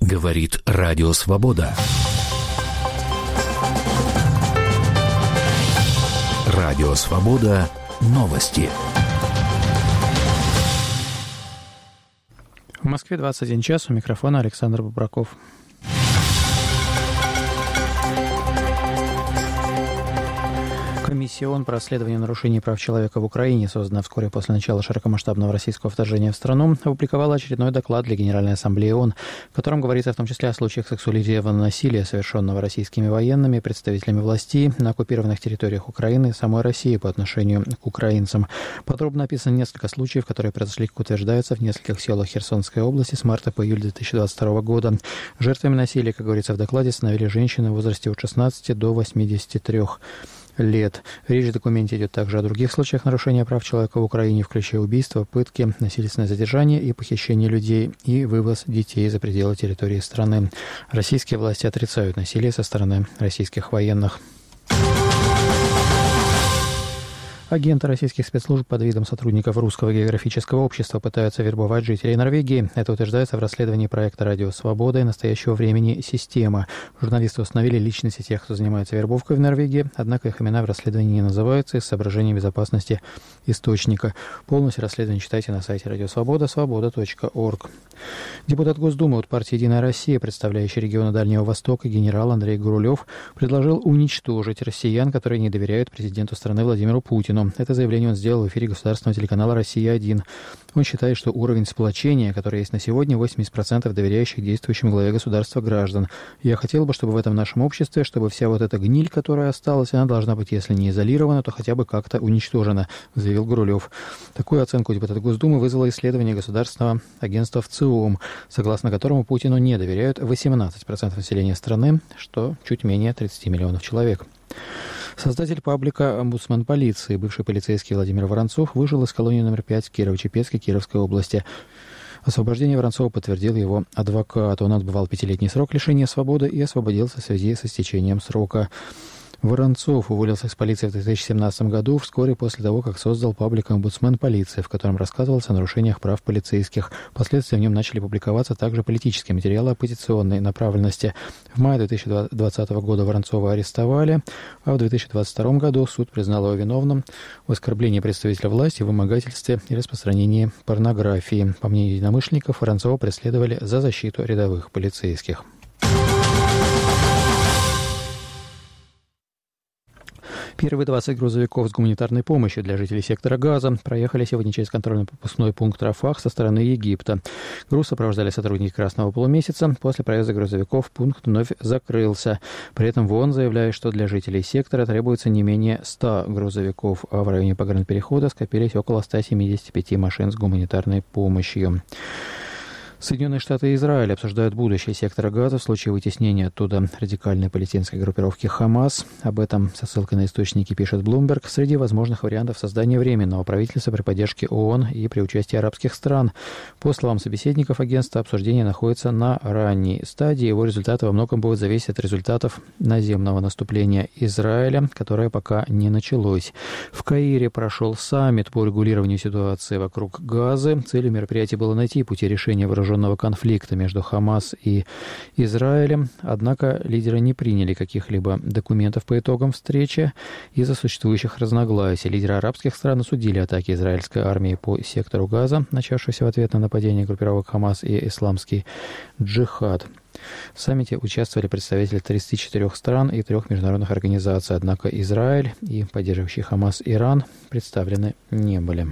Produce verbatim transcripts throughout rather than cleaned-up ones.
Говорит Радио Свобода. Радио Свобода. Новости. В Москве двадцать один час. У микрофона Александр Бобраков. Комиссия ООН по расследованию нарушений прав человека в Украине, созданная вскоре после начала широкомасштабного российского вторжения в страну, опубликовала очередной доклад для Генеральной Ассамблеи ООН, в котором говорится в том числе о случаях сексуализированного насилия, совершенного российскими военными, представителями властей на оккупированных территориях Украины и самой России по отношению к украинцам. Подробно описано несколько случаев, которые произошли, как утверждается, в нескольких селах Херсонской области с марта по июль две тысячи двадцать второго года. Жертвами насилия, как говорится в докладе, становились женщины в возрасте от шестнадцати до восьмидесяти трёх лет. Речь в документе идет также о других случаях нарушения прав человека в Украине, включая убийства, пытки, насильственное задержание и похищение людей и вывоз детей за пределы территории страны. Российские власти отрицают насилие со стороны российских военных. Агенты российских спецслужб под видом сотрудников Русского географического общества пытаются вербовать жителей Норвегии. Это утверждается в расследовании проекта «Радио Свобода» и настоящего времени «Система». Журналисты установили личности тех, кто занимается вербовкой в Норвегии, однако их имена в расследовании не называются из соображений безопасности источника. Полностью расследование читайте на сайте «Радио Свобода» свобода точка орг. Депутат Госдумы от партии «Единая Россия», представляющий регионы Дальнего Востока, генерал Андрей Гурулев, предложил уничтожить россиян, которые не доверяют президенту страны Владимиру Путину. Это заявление он сделал в эфире государственного телеканала «Россия-один». Он считает, что уровень сплочения, который есть на сегодня, восемьдесят процентов доверяющих действующему главе государства граждан. Я хотел бы, чтобы в этом нашем обществе, чтобы вся вот эта гниль, которая осталась, она должна быть, если не изолирована, то хотя бы как-то уничтожена, заявил Гурулев. Такую оценку депутата Госдумы вызвало исследование государственного агентства ВЦИОМ, согласно которому Путину не доверяют восемнадцать процентов населения страны, что чуть менее тридцати миллионов человек. Создатель паблика «Омбудсмен полиции», бывший полицейский Владимир Воронцов, выжил из колонии номер пять в Кирово-Чепецке Кировской области. Освобождение Воронцова подтвердил его адвокат. Он отбывал пятилетний срок лишения свободы и освободился в связи с истечением срока. Воронцов уволился из полиции в две тысячи семнадцатом году, вскоре после того, как создал паблик «Омбудсмен полиции», в котором рассказывалось о нарушениях прав полицейских. Впоследствии в нем начали публиковаться также политические материалы оппозиционной направленности. В мае две тысячи двадцатого года Воронцова арестовали, а в две тысячи двадцать втором году суд признал его виновным в оскорблении представителя власти, вымогательстве и распространении порнографии. По мнению единомышленников, Воронцова преследовали за защиту рядовых полицейских. Первые двадцать грузовиков с гуманитарной помощью для жителей сектора Газа проехали сегодня через контрольно-пропускной пункт Рафах со стороны Египта. Груз сопровождали сотрудники Красного полумесяца. После проезда грузовиков пункт вновь закрылся. При этом ВОН заявляет, что для жителей сектора требуется не менее ста грузовиков, а в районе погранперехода скопились около ста семидесяти пяти машин с гуманитарной помощью. Соединенные Штаты и Израиль обсуждают будущее сектора Газа в случае вытеснения оттуда радикальной палестинской группировки «Хамас». Об этом со ссылкой на источники пишет Bloomberg. Среди возможных вариантов создания временного правительства при поддержке ООН и при участии арабских стран. По словам собеседников агентства, обсуждение находится на ранней стадии. Его результаты во многом будут зависеть от результатов наземного наступления Израиля, которое пока не началось. В Каире прошел саммит по регулированию ситуации вокруг Газы. Целью мероприятия было найти пути решения вооруженного конфликта между Хамас и Израилем. Однако лидеры не приняли каких-либо документов по итогам встречи из-за существующих разногласий. Лидеры арабских стран осудили атаки израильской армии по сектору Газа, начавшиеся в ответ на нападение группировок Хамас и Исламский джихад. В саммите участвовали представители тридцати четырёх стран и трех международных организаций, однако Израиль и поддерживающий Хамас Иран представлены не были.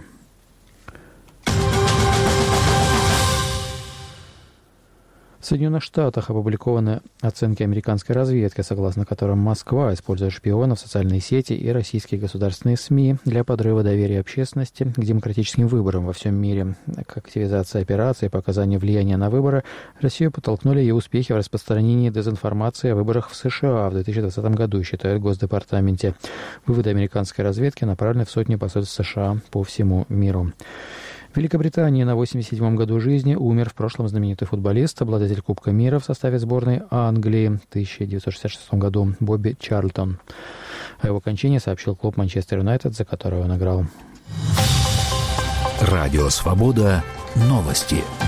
В Соединенных Штатах опубликованы оценки американской разведки, согласно которым Москва использует шпионов, социальные сети и российские государственные СМИ для подрыва доверия общественности к демократическим выборам во всем мире. К активизации операций по оказанию влияния на выборы Россию подтолкнули ее успехи в распространении дезинформации о выборах в США в две тысячи двадцатом году, считают в Госдепартаменте. Выводы американской разведки направлены в сотни посольств США по всему миру. В Великобритании на восемьдесят седьмом году жизни умер в прошлом знаменитый футболист, обладатель Кубка мира в составе сборной Англии в тысяча девятьсот шестьдесят шестом году Бобби Чарльтон. О его кончине сообщил клуб Манчестер Юнайтед, за который он играл. Радио Свобода. Новости.